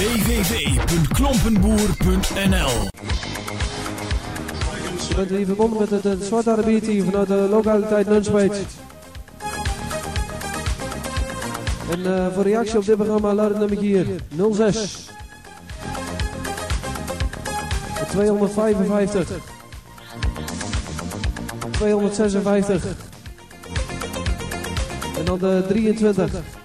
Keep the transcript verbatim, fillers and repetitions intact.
w w w punt klompenboer punt n l. Je bent hier verbonden met het, het Zwarte Arabier team vanuit de lokaliteit Nunspeet. En uh, voor reactie op dit programma laat het nummer hier nul zes tweehonderdvijfenvijftig tweehonderdzesenvijftig en dan de drieëntwintig